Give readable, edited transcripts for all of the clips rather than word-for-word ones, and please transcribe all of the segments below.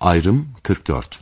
Ayrım 44.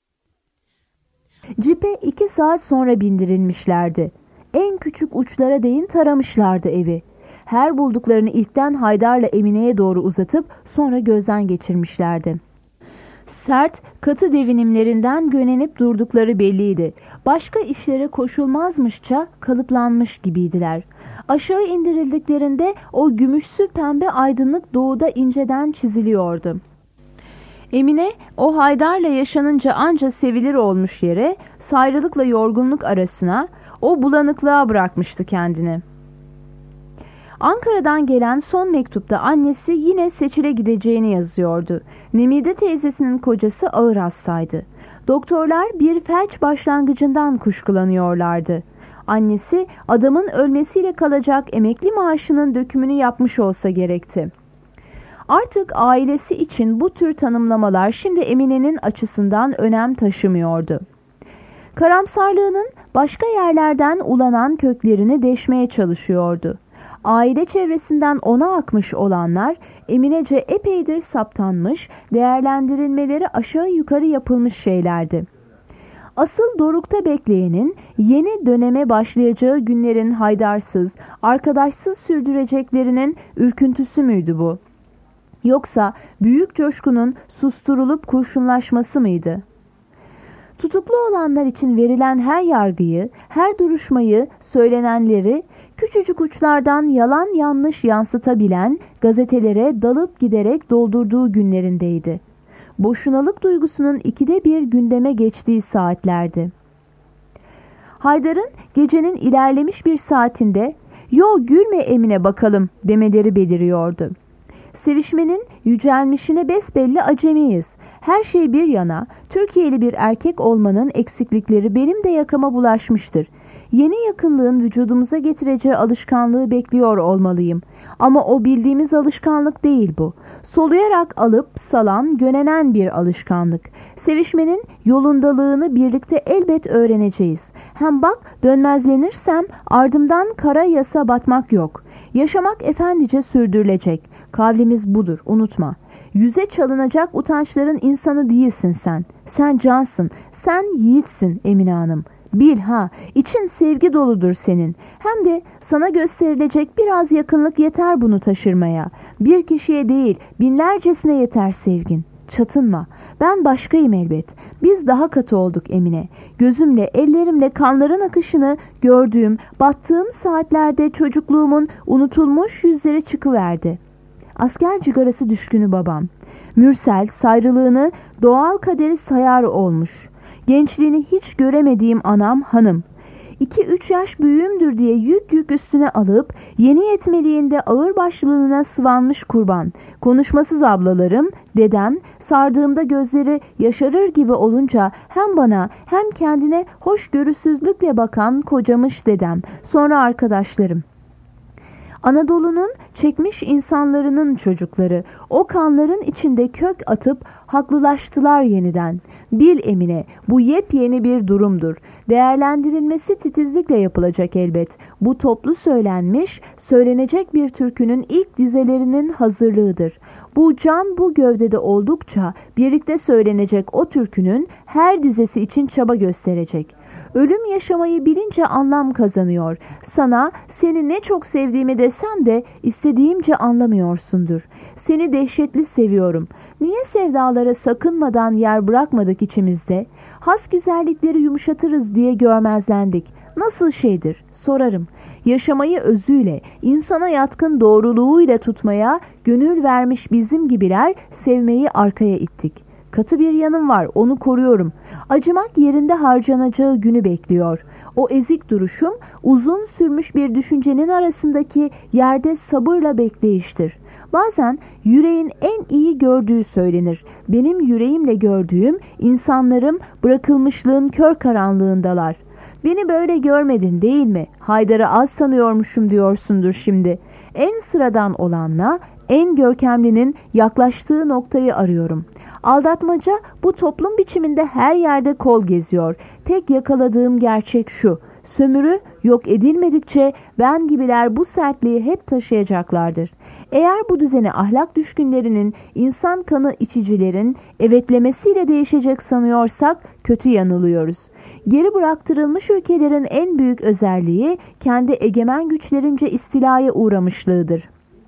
Cipe 2 saat sonra bindirilmişlerdi. En küçük uçlara değin taramışlardı evi. Her bulduklarını ilkten Haydar'la Emine'ye doğru uzatıp sonra gözden geçirmişlerdi. Sert, katı devinimlerinden gönenip durdukları belliydi. Başka işlere koşulmazmışça kalıplanmış gibiydiler. Aşağı indirildiklerinde o gümüşsü pembe aydınlık doğuda inceden çiziliyordu. Emine o Haydar'la yaşanınca anca sevilir olmuş yere, sayrılıkla yorgunluk arasına, o bulanıklığa bırakmıştı kendini. Ankara'dan gelen son mektupta annesi yine Seçil'e gideceğini yazıyordu. Nemide teyzesinin kocası ağır hastaydı. Doktorlar bir felç başlangıcından kuşkulanıyorlardı. Annesi adamın ölmesiyle kalacak emekli maaşının dökümünü yapmış olsa gerekti. Artık ailesi için bu tür tanımlamalar şimdi Emine'nin açısından önem taşımıyordu. Karamsarlığının başka yerlerden ulanan köklerini deşmeye çalışıyordu. Aile çevresinden ona akmış olanlar Eminece epeydir saptanmış, değerlendirilmeleri aşağı yukarı yapılmış şeylerdi. Asıl dorukta bekleyenin yeni döneme başlayacağı günlerin haydarsız, arkadaşsız sürdüreceklerinin ürküntüsü müydü bu? Yoksa büyük coşkunun susturulup kurşunlaşması mıydı? Tutuklu olanlar için verilen her yargıyı, her duruşmayı, söylenenleri küçücük uçlardan yalan yanlış yansıtabilen gazetelere dalıp giderek doldurduğu günlerindeydi. Boşunalık duygusunun 2'de 1 gündeme geçtiği saatlerdi. Haydar'ın gecenin ilerlemiş bir saatinde "Yo gülme Emine bakalım" demeleri beliriyordu. Sevişmenin yücelmişine besbelli acemiyiz. Her şey bir yana, Türkiye'li bir erkek olmanın eksiklikleri benim de yakama bulaşmıştır. Yeni yakınlığın vücudumuza getireceği alışkanlığı bekliyor olmalıyım. Ama o bildiğimiz alışkanlık değil bu. Soluyarak alıp salan, gönenen bir alışkanlık. Sevişmenin yolundalığını birlikte elbet öğreneceğiz. Hem bak dönmezlenirsem ardımdan kara yasa batmak yok. Yaşamak efendice sürdürülecek. Kavlimiz budur, unutma. Yüze çalınacak utançların insanı değilsin sen. Sen cansın, sen yiğitsin Emine Hanım. Bil ha, için sevgi doludur senin. Hem de sana gösterilecek biraz yakınlık yeter bunu taşırmaya. Bir kişiye değil, binlercesine yeter sevgin. Çatınma. Ben başkayım elbet. Biz daha katı olduk Emine. Gözümle, ellerimle kanların akışını gördüğüm, battığım saatlerde çocukluğumun unutulmuş yüzleri çıkıverdi. Asker cigarası düşkünü babam. Mürsel, sayrılığını doğal kaderi sayar olmuş. Gençliğini hiç göremediğim anam hanım. 2-3 yaş büyüğümdür diye yük üstüne alıp yeni yetmeliğinde ağırbaşlılığına sıvanmış kurban. Konuşmasız ablalarım, dedem, sardığımda gözleri yaşarır gibi olunca hem bana hem kendine hoşgörüsüzlükle bakan kocamış dedem, sonra arkadaşlarım. Anadolu'nun çekmiş insanlarının çocukları o kanların içinde kök atıp haklılaştılar yeniden. Bil Emine, bu yepyeni bir durumdur. Değerlendirilmesi titizlikle yapılacak elbet. Bu toplu söylenmiş, söylenecek bir türkünün ilk dizelerinin hazırlığıdır. Bu can bu gövdede oldukça birlikte söylenecek o türkünün her dizesi için çaba gösterecek. Ölüm yaşamayı bilince anlam kazanıyor. Sana seni ne çok sevdiğimi desem de istediğimce anlamıyorsundur. Seni dehşetli seviyorum. Niye sevdalara sakınmadan yer bırakmadık içimizde? Has güzellikleri yumuşatırız diye görmezlendik. Nasıl şeydir? Sorarım. Yaşamayı özüyle, insana yatkın doğruluğuyla tutmaya gönül vermiş bizim gibiler sevmeyi arkaya ittik. Katı bir yanım var, onu koruyorum. Acımak yerinde harcanacağı günü bekliyor. O ezik duruşum uzun sürmüş bir düşüncenin arasındaki yerde sabırla bekleyiştir. Bazen yüreğin en iyi gördüğü söylenir. Benim yüreğimle gördüğüm insanlarım bırakılmışlığın kör karanlığındalar. Beni böyle görmedin değil mi? Haydar'ı az tanıyormuşum diyorsundur şimdi. En sıradan olanla en görkemlinin yaklaştığı noktayı arıyorum. Aldatmaca bu toplum biçiminde her yerde kol geziyor. Tek yakaladığım gerçek şu. Sömürü yok edilmedikçe ben gibiler bu sertliği hep taşıyacaklardır. Eğer bu düzeni ahlak düşkünlerinin, insan kanı içicilerin evetlemesiyle değişecek sanıyorsak kötü yanılıyoruz. Geri bıraktırılmış ülkelerin en büyük özelliği kendi egemen güçlerince istilaya uğramışlığıdır.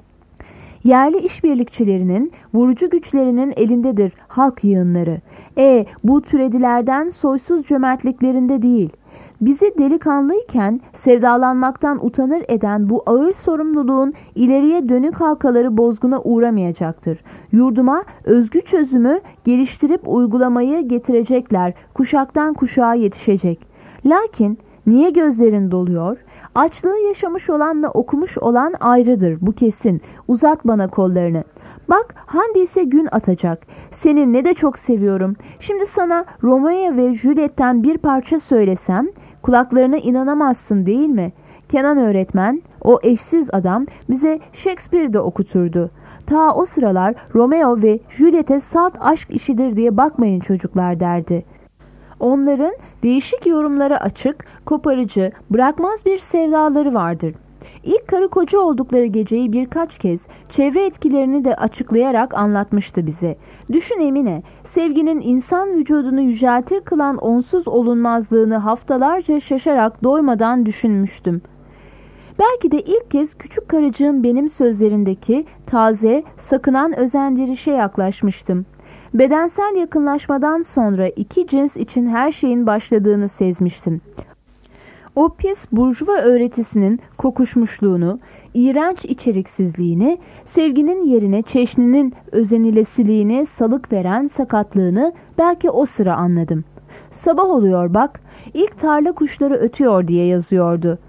Yerli işbirlikçilerinin, vurucu güçlerinin elindedir halk yığınları. Bu türedilerden soysuz cömertliklerinde değil. Bizi delikanlıyken sevdalanmaktan utanır eden bu ağır sorumluluğun ileriye dönük halkaları bozguna uğramayacaktır. Yurduma özgü çözümü geliştirip uygulamayı getirecekler, kuşaktan kuşağa yetişecek. Lakin niye gözlerin doluyor? Açlığı yaşamış olanla okumuş olan ayrıdır, bu kesin. Uzat bana kollarını. Bak Hande ise gün atacak. Seni ne de çok seviyorum. Şimdi sana Romeo ve Juliet'ten bir parça söylesem kulaklarına inanamazsın değil mi? Kenan öğretmen, o eşsiz adam bize Shakespeare'de okuturdu. Ta o sıralar Romeo ve Juliet'e salt aşk işidir diye bakmayın çocuklar derdi. Onların değişik yorumlara açık, koparıcı, bırakmaz bir sevdaları vardır. İlk karı koca oldukları geceyi birkaç kez çevre etkilerini de açıklayarak anlatmıştı bize. Düşün Emine, sevginin insan vücudunu yüceltir kılan onsuz olunmazlığını haftalarca şaşarak doymadan düşünmüştüm. Belki de ilk kez küçük karıcığım benim sözlerindeki taze, sakınan özendirişe yaklaşmıştım. Bedensel yakınlaşmadan sonra iki cins için her şeyin başladığını sezmiştim. O pis burjuva öğretisinin kokuşmuşluğunu, iğrenç içeriksizliğini, sevginin yerine çeşninin özenilesiliğini salık veren sakatlığını belki o sıra anladım. Sabah oluyor bak, ilk tarla kuşları ötüyor diye yazıyordu.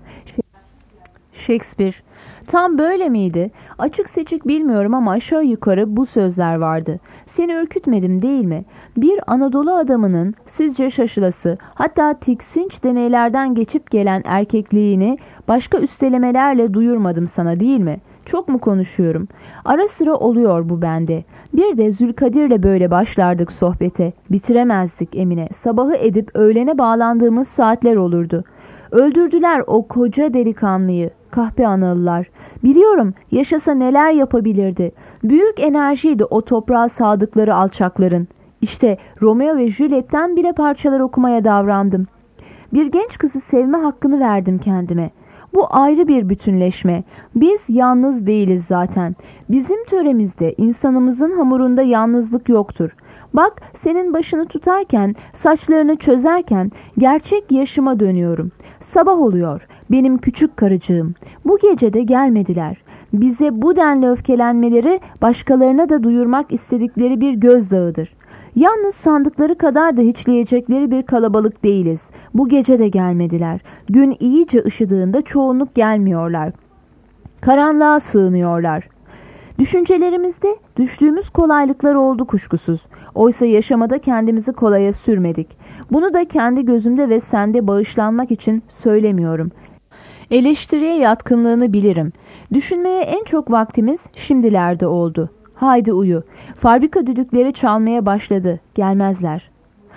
Shakespeare. Tam böyle miydi? Açık seçik bilmiyorum ama aşağı yukarı bu sözler vardı. Seni ürkütmedim değil mi? Bir Anadolu adamının sizce şaşılası, hatta tiksinç deneylerden geçip gelen erkekliğini başka üstelemelerle duyurmadım sana değil mi? Çok mu konuşuyorum? Ara sıra oluyor bu bende. Bir de Zülkadir'le böyle başlardık sohbete. Bitiremezdik Emine. Sabahı edip öğlene bağlandığımız saatler olurdu. Öldürdüler o koca delikanlıyı. Kahpe Analılar. Biliyorum, yaşasa neler yapabilirdi. Büyük enerjiydi o toprağa sadıkları alçakların. İşte Romeo ve Juliet'ten bile parçalar okumaya davrandım. Bir genç kızı sevme hakkını verdim kendime. Bu ayrı bir bütünleşme. Biz yalnız değiliz zaten. Bizim töremizde, insanımızın hamurunda yalnızlık yoktur. Bak, senin başını tutarken, saçlarını çözerken gerçek yaşıma dönüyorum. Sabah oluyor. Benim küçük karıcığım. Bu gece de gelmediler. Bize bu denli öfkelenmeleri başkalarına da duyurmak istedikleri bir gözdağıdır. Yalnız sandıkları kadar da hiçleyecekleri bir kalabalık değiliz. Bu gece de gelmediler. Gün iyice ışıdığında çoğunluk gelmiyorlar. Karanlığa sığınıyorlar. Düşüncelerimizde düştüğümüz kolaylıklar oldu kuşkusuz. Oysa yaşamada kendimizi kolaya sürmedik. Bunu da kendi gözümde ve sende bağışlanmak için söylemiyorum. Eleştiriye yatkınlığını bilirim. Düşünmeye en çok vaktimiz şimdilerde oldu. Haydi uyu. Fabrika düdükleri çalmaya başladı. Gelmezler.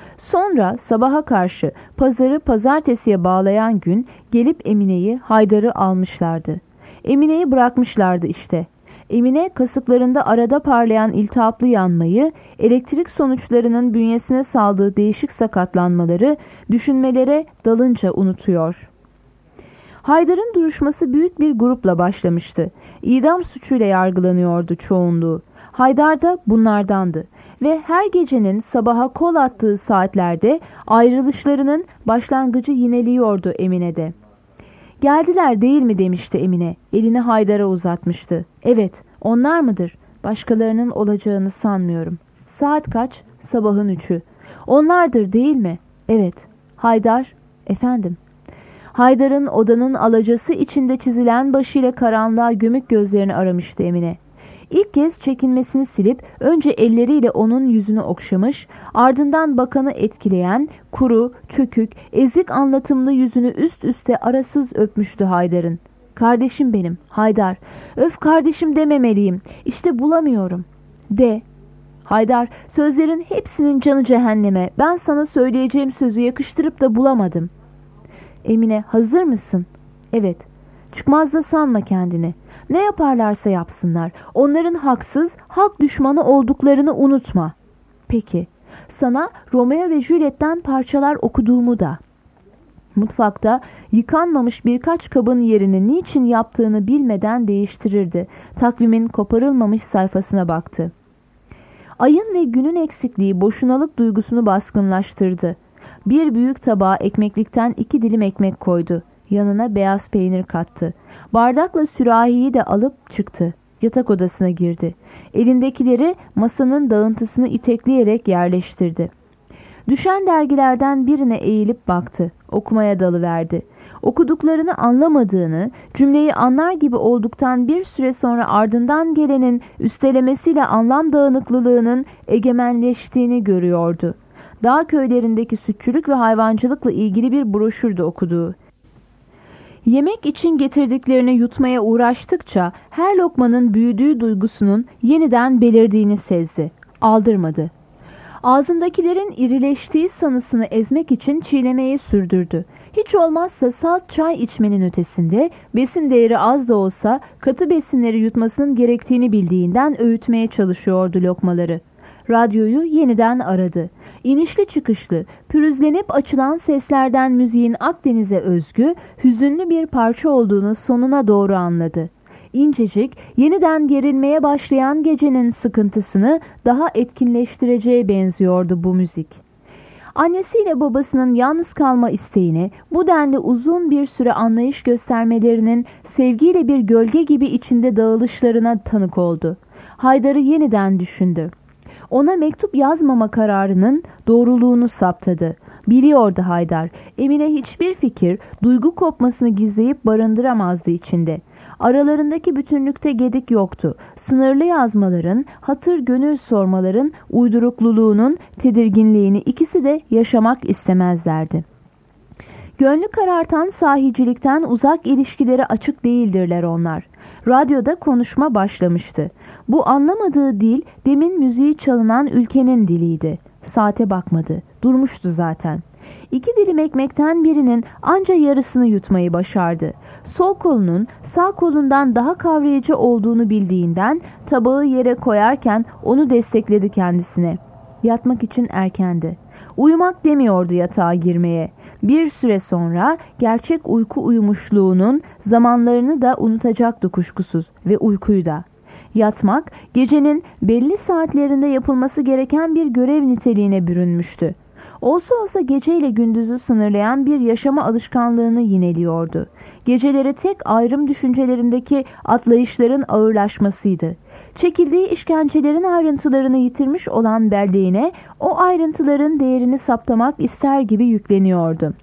Sonra sabaha karşı pazarı pazartesiye bağlayan gün gelip Emine'yi, Haydar'ı almışlardı. Emine'yi bırakmışlardı işte. Emine kasıklarında arada parlayan iltihaplı yanmayı, elektrik sonuçlarının bünyesine saldığı değişik sakatlanmaları düşünmelere dalınca unutuyor. Haydar'ın duruşması büyük bir grupla başlamıştı. İdam suçuyla yargılanıyordu çoğunluğu. Haydar da bunlardandı ve her gecenin sabaha kol attığı saatlerde ayrılışlarının başlangıcı yineliyordu Emine'de. Geldiler değil mi demişti Emine. Elini Haydar'a uzatmıştı. Evet, onlar mıdır? Başkalarının olacağını sanmıyorum. Saat kaç? Sabahın 3'ü. Onlardır değil mi? Evet. Haydar, efendim. Haydar'ın odanın alacası içinde çizilen başıyla karanlığa gömük gözlerini aramıştı Emine. İlk kez çekinmesini silip önce elleriyle onun yüzünü okşamış, ardından bakanı etkileyen kuru, çökük, ezik anlatımlı yüzünü üst üste arasız öpmüştü Haydar'ın. Kardeşim benim, Haydar. Öf kardeşim dememeliyim. İşte bulamıyorum. De. Haydar, sözlerin hepsinin canı cehenneme. Ben sana söyleyeceğim sözü yakıştırıp da bulamadım. Emine, hazır mısın? Evet. Çıkmaz da sanma kendini. Ne yaparlarsa yapsınlar. Onların haksız, halk düşmanı olduklarını unutma. Peki. Sana Romeo ve Juliet'ten parçalar okuduğumu da. Mutfakta yıkanmamış birkaç kabın yerini niçin yaptığını bilmeden değiştirirdi. Takvimin koparılmamış sayfasına baktı. Ayın ve günün eksikliği boşunalık duygusunu baskınlaştırdı. Bir büyük tabağa ekmeklikten 2 dilim ekmek koydu. Yanına beyaz peynir kattı. Bardakla sürahiyi de alıp çıktı. Yatak odasına girdi. Elindekileri masanın dağıntısını itekleyerek yerleştirdi. Düşen dergilerden birine eğilip baktı. Okumaya dalıverdi. Okuduklarını anlamadığını, cümleyi anlar gibi olduktan bir süre sonra ardından gelenin üstelemesiyle anlam dağınıklılığının egemenleştiğini görüyordu. Dağ köylerindeki sütçülük ve hayvancılıkla ilgili bir broşürdü okuduğu. Yemek için getirdiklerini yutmaya uğraştıkça her lokmanın büyüdüğü duygusunun yeniden belirdiğini sezdi. Aldırmadı. Ağzındakilerin irileştiği sanısını ezmek için çiğnemeyi sürdürdü. Hiç olmazsa salt çay içmenin ötesinde besin değeri az da olsa katı besinleri yutmasının gerektiğini bildiğinden öğütmeye çalışıyordu lokmaları. Radyoyu yeniden aradı. İnişli çıkışlı, pürüzlenip açılan seslerden müziğin Akdeniz'e özgü, hüzünlü bir parça olduğunu sonuna doğru anladı. İncecik, yeniden gerilmeye başlayan gecenin sıkıntısını daha etkinleştireceğe benziyordu bu müzik. Annesiyle babasının yalnız kalma isteğine, bu denli uzun bir süre anlayış göstermelerinin sevgiyle bir gölge gibi içinde dağılışlarına tanık oldu. Haydar'ı yeniden düşündü. Ona mektup yazmama kararının doğruluğunu saptadı. Biliyordu Haydar, Emine hiçbir fikir, duygu kopmasını gizleyip barındıramazdı içinde. Aralarındaki bütünlükte gedik yoktu. Sınırlı yazmaların, hatır gönül sormaların uydurukluluğunun tedirginliğini ikisi de yaşamak istemezlerdi. Gönlü karartan sahicilikten uzak ilişkilere açık değildirler onlar. Radyoda konuşma başlamıştı. Bu anlamadığı dil demin müziği çalınan ülkenin diliydi. Saate bakmadı. Durmuştu zaten. 2 dilim ekmekten birinin anca yarısını yutmayı başardı. Sol kolunun sağ kolundan daha kavrayıcı olduğunu bildiğinden tabağı yere koyarken onu destekledi kendisine. Yatmak için erkendi. Uyumak demiyordu yatağa girmeye. Bir süre sonra gerçek uyku uyumuşluğunun zamanlarını da unutacaktı kuşkusuz ve uykuyu da. Yatmak gecenin belli saatlerinde yapılması gereken bir görev niteliğine bürünmüştü. Olsa olsa geceyle gündüzü sınırlayan bir yaşama alışkanlığını yineliyordu. Geceleri tek ayrım düşüncelerindeki atlayışların ağırlaşmasıydı. Çekildiği işkencelerin ayrıntılarını yitirmiş olan belleğine o ayrıntıların değerini saptamak ister gibi yükleniyordu.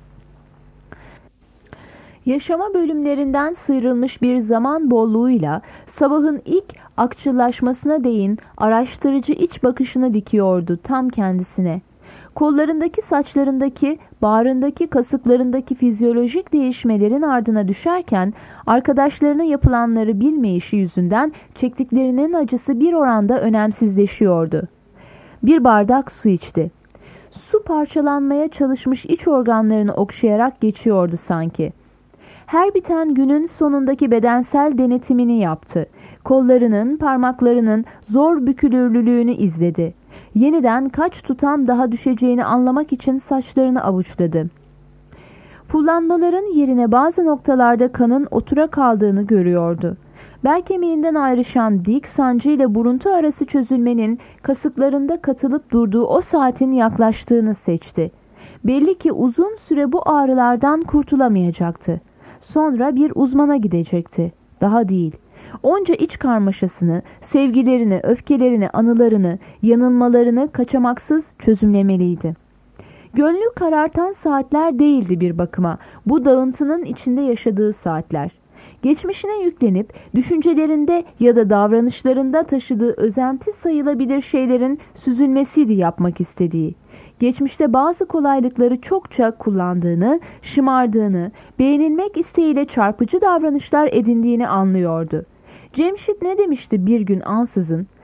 Yaşama bölümlerinden sıyrılmış bir zaman bolluğuyla sabahın ilk akçılaşmasına değin araştırıcı iç bakışını dikiyordu tam kendisine. Kollarındaki, saçlarındaki, bağrındaki, kasıklarındaki fizyolojik değişmelerin ardına düşerken arkadaşlarına yapılanları bilmeyişi yüzünden çektiklerinin acısı bir oranda önemsizleşiyordu. Bir bardak su içti. Su parçalanmaya çalışmış iç organlarını okşayarak geçiyordu sanki. Her biten günün sonundaki bedensel denetimini yaptı. Kollarının, parmaklarının zor bükülürlülüğünü izledi. Yeniden kaç tutam daha düşeceğini anlamak için saçlarını avuçladı. Pullanmaların yerine bazı noktalarda kanın otura kaldığını görüyordu. Bel kemiğinden ayrışan dik sancı ile buruntu arası çözülmenin kasıklarında katılıp durduğu o saatin yaklaştığını seçti. Belli ki uzun süre bu ağrılardan kurtulamayacaktı. Sonra bir uzmana gidecekti. Daha değil. Onca iç karmaşasını, sevgilerini, öfkelerini, anılarını, yanılmalarını kaçamaksız çözümlemeliydi. Gönlü karartan saatler değildi bir bakıma. Bu dağıntının içinde yaşadığı saatler. Geçmişine yüklenip düşüncelerinde ya da davranışlarında taşıdığı özenti sayılabilir şeylerin süzülmesiydi yapmak istediği. Geçmişte bazı kolaylıkları çokça kullandığını, şımardığını, beğenilmek isteğiyle çarpıcı davranışlar edindiğini anlıyordu. Cemşit ne demişti bir gün ansızın?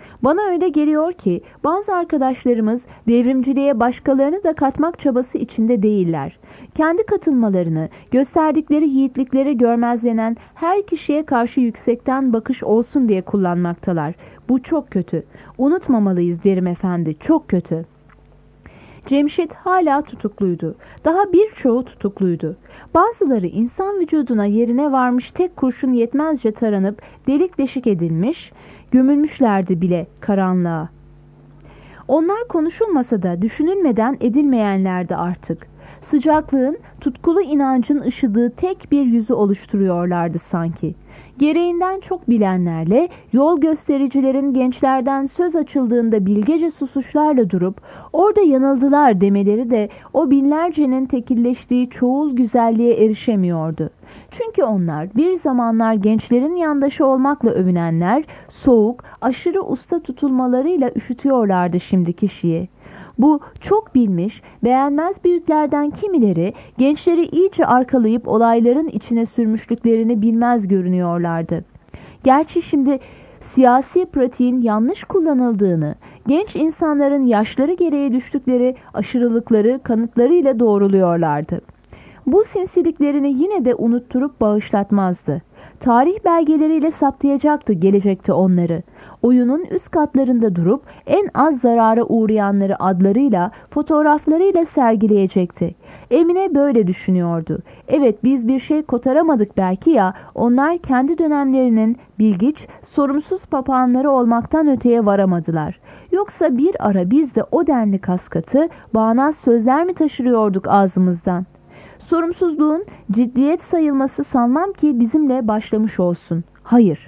Bana öyle geliyor ki bazı arkadaşlarımız devrimciliğe başkalarını da katmak çabası içinde değiller. Kendi katılmalarını, gösterdikleri yiğitlikleri görmezlenen her kişiye karşı yüksekten bakış olsun diye kullanmaktalar. Bu çok kötü. Unutmamalıyız derim efendi, çok kötü. Cemşit hala tutukluydu. Daha birçoğu tutukluydu. Bazıları insan vücuduna yerine varmış tek kurşun yetmezce taranıp delik deşik edilmiş, gömülmüşlerdi bile karanlığa. Onlar konuşulmasa da düşünülmeden edilmeyenlerdi artık. Sıcaklığın, tutkulu inancın ışıdığı tek bir yüzü oluşturuyorlardı sanki. Gereğinden çok bilenlerle, yol göstericilerin gençlerden söz açıldığında bilgece susuşlarla durup orada yanıldılar demeleri de o binlercenin tekilleştiği çoğul güzelliğe erişemiyordu. Çünkü onlar bir zamanlar gençlerin yandaşı olmakla övünenler, soğuk, aşırı usta tutulmalarıyla üşütüyorlardı şimdi kişiyi. Bu çok bilmiş, beğenmez büyüklerden kimileri gençleri iyice arkalayıp olayların içine sürmüşlüklerini bilmez görünüyorlardı. Gerçi şimdi siyasi pratiğin yanlış kullanıldığını, genç insanların yaşları gereği düştükleri aşırılıkları kanıtlarıyla doğruluyorlardı. Bu sinsiliklerini yine de unutturup bağışlatmazdı. Tarih belgeleriyle saptayacaktı gelecekte onları. Oyunun üst katlarında durup en az zarara uğrayanları adlarıyla, fotoğraflarıyla sergileyecekti. Emine böyle düşünüyordu. Evet, biz bir şey kotaramadık belki ya, onlar kendi dönemlerinin bilgiç, sorumsuz papağanları olmaktan öteye varamadılar. Yoksa bir ara biz de o denli kaskatı, bağnaz sözler mi taşırıyorduk ağzımızdan? Sorumsuzluğun ciddiyet sayılması sanmam ki bizimle başlamış olsun. Hayır.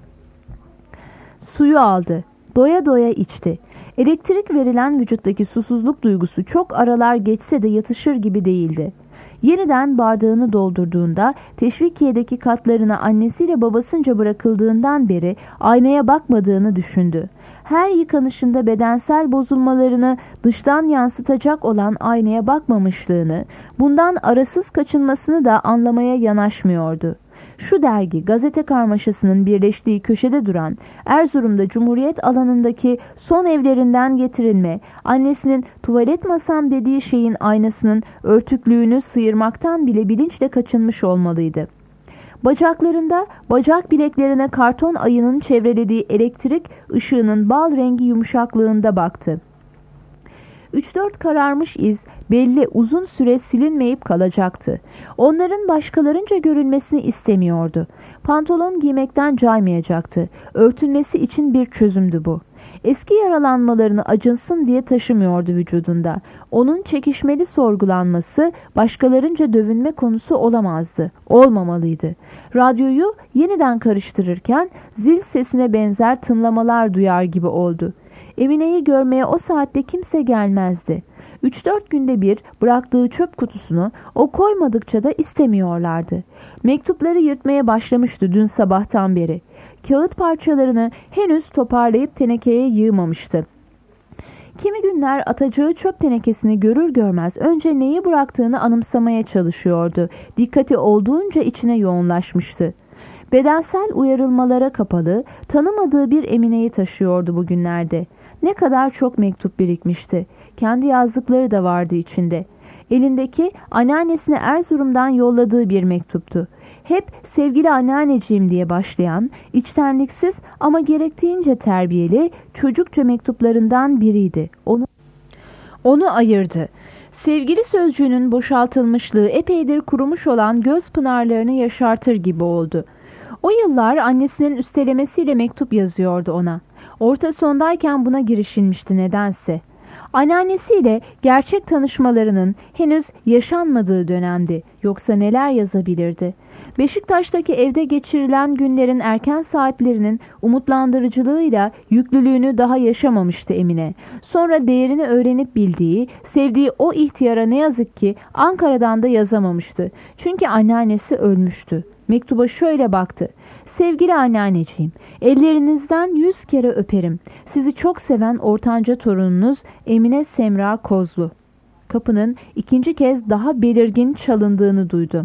Suyu aldı. Doya doya içti. Elektrik verilen vücuttaki susuzluk duygusu çok aralar geçse de yatışır gibi değildi. Yeniden bardağını doldurduğunda Teşvikiye'deki katlarına annesiyle babasınca bırakıldığından beri aynaya bakmadığını düşündü. Her yıkanışında bedensel bozulmalarını dıştan yansıtacak olan aynaya bakmamışlığını, bundan arasız kaçınmasını da anlamaya yanaşmıyordu. Şu dergi, gazete karmaşasının birleştiği köşede duran Erzurum'da Cumhuriyet alanındaki son evlerinden getirilme, annesinin tuvalet masam dediği şeyin aynasının örtüklüğünü sıyırmaktan bile bilinçle kaçınmış olmalıydı. Bacaklarında, bacak bileklerine karton ayının çevrelediği elektrik ışığının bal rengi yumuşaklığında baktı. 3-4 kararmış iz belli uzun süre silinmeyip kalacaktı. Onların başkalarınca görülmesini istemiyordu. Pantolon giymekten caymayacaktı. Örtünmesi için bir çözümdü bu. Eski yaralanmalarını acınsın diye taşımıyordu vücudunda. Onun çekişmeli sorgulanması başkalarınca dövünme konusu olamazdı. Olmamalıydı. Radyoyu yeniden karıştırırken zil sesine benzer tınlamalar duyar gibi oldu. Emine'yi görmeye o saatte kimse gelmezdi. 3-4 günde bir bıraktığı çöp kutusunu o koymadıkça da istemiyorlardı. Mektupları yırtmaya başlamıştı dün sabahtan beri. Kağıt parçalarını henüz toparlayıp tenekeye yığmamıştı. Kimi günler atacağı çöp tenekesini görür görmez önce neyi bıraktığını anımsamaya çalışıyordu. Dikkati olduğunca içine yoğunlaşmıştı. Bedensel uyarılmalara kapalı, tanımadığı bir Emine'yi taşıyordu bugünlerde. Ne kadar çok mektup birikmişti. Kendi yazdıkları da vardı içinde. Elindeki anneannesine Erzurum'dan yolladığı bir mektuptu. Hep sevgili anneanneciğim diye başlayan, içtenliksiz ama gerektiğince terbiyeli, çocukça mektuplarından biriydi. Onu ayırdı. Sevgili sözcüğünün boşaltılmışlığı epeydir kurumuş olan göz pınarlarını yaşartır gibi oldu. O yıllar annesinin üstelemesiyle mektup yazıyordu ona. Orta sondayken buna girişilmişti nedense. Anneannesiyle gerçek tanışmalarının henüz yaşanmadığı dönemdi. Yoksa neler yazabilirdi? Beşiktaş'taki evde geçirilen günlerin erken saatlerinin umutlandırıcılığıyla yüklülüğünü daha yaşamamıştı Emine. Sonra değerini öğrenip bildiği, sevdiği o ihtiyara ne yazık ki Ankara'dan da yazamamıştı. Çünkü anneannesi ölmüştü. Mektuba şöyle baktı. Sevgili anneanneciğim, ellerinizden 100 kere öperim. Sizi çok seven ortanca torununuz Emine Semra Kozlu. Kapının ikinci kez daha belirgin çalındığını duydu.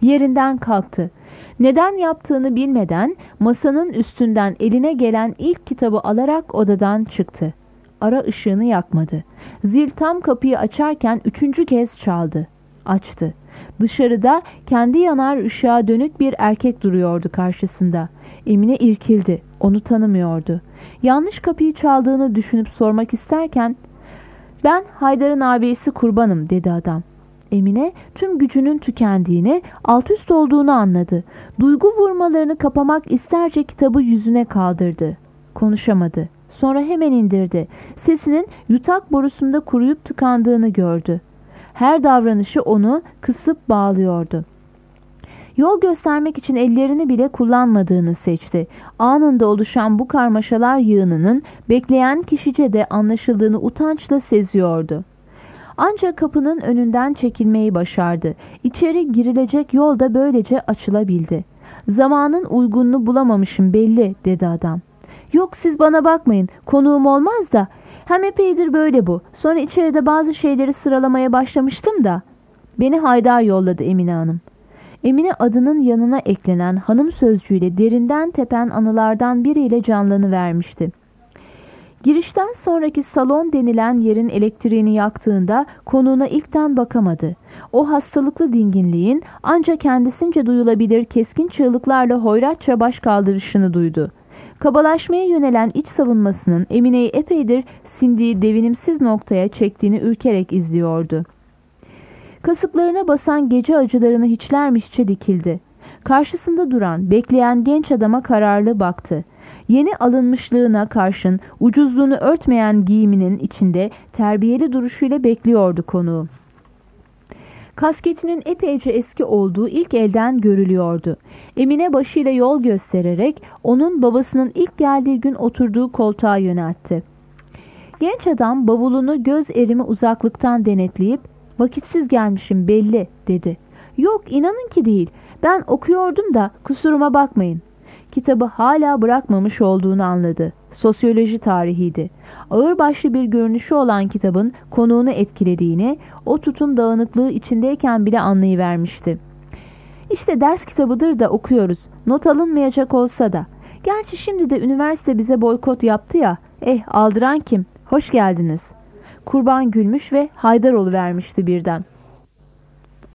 Yerinden kalktı. Neden yaptığını bilmeden masanın üstünden eline gelen ilk kitabı alarak odadan çıktı. Ara ışığını yakmadı. Zil tam kapıyı açarken 3. kez çaldı. Açtı. Dışarıda kendi yanar ışığa dönük bir erkek duruyordu karşısında. Emine irkildi. Onu tanımıyordu. Yanlış kapıyı çaldığını düşünüp sormak isterken "Ben Haydar'ın ağabeyisi Kurban'ım," dedi adam. Emine tüm gücünün tükendiğini, alt üst olduğunu anladı. Duygu vurmalarını kapamak isterce kitabı yüzüne kaldırdı. Konuşamadı. Sonra hemen indirdi. Sesinin yutak borusunda kuruyup tıkandığını gördü. Her davranışı onu kısıp bağlıyordu. Yol göstermek için ellerini bile kullanmadığını seçti. Anında oluşan bu karmaşalar yığınının bekleyen kişice de anlaşıldığını utançla seziyordu. Ancak kapının önünden çekilmeyi başardı. İçeri girilecek yol da böylece açılabildi. "Zamanın uygununu bulamamışım belli," dedi adam. "Yok, siz bana bakmayın, konuğum olmaz da. Hem epeydir böyle bu. Sonra içeride bazı şeyleri sıralamaya başlamıştım da." "Beni Haydar yolladı Emine Hanım." Emine adının yanına eklenen hanım sözcüğüyle derinden tepen anılardan biriyle canlanıvermişti. Girişten sonraki salon denilen yerin elektriğini yaktığında konuğuna ilkten bakamadı. O hastalıklı dinginliğin ancak kendisince duyulabilir keskin çığlıklarla hoyratça baş kaldırışını duydu. Kabalaşmaya yönelen iç savunmasının Emine'yi epeydir sindiği devinimsiz noktaya çektiğini ürkerek izliyordu. Kasıklarına basan gece acılarını hiçlermişçe dikildi. Karşısında duran, bekleyen genç adama kararlı baktı. Yeni alınmışlığına karşın ucuzluğunu örtmeyen giyiminin içinde terbiyeli duruşuyla bekliyordu konuğu. Kasketinin epeyce eski olduğu ilk elden görülüyordu. Emine başıyla yol göstererek onun babasının ilk geldiği gün oturduğu koltuğa yöneltti. Genç adam bavulunu göz erimi uzaklıktan denetleyip "Vakitsiz gelmişim belli," dedi. "Yok, inanın ki değil. Ben okuyordum da kusuruma bakmayın." Kitabı hala bırakmamış olduğunu anladı. Sosyoloji tarihiydi. Ağırbaşlı bir görünüşü olan kitabın konuğunu etkilediğini, o tutum dağınıklığı içindeyken bile anlayıvermişti. "İşte ders kitabıdır da okuyoruz. Not alınmayacak olsa da. Gerçi şimdi de üniversite bize boykot yaptı ya. Aldıran kim? Hoş geldiniz." Kurban gülmüş ve Haydar oluvermişti birden.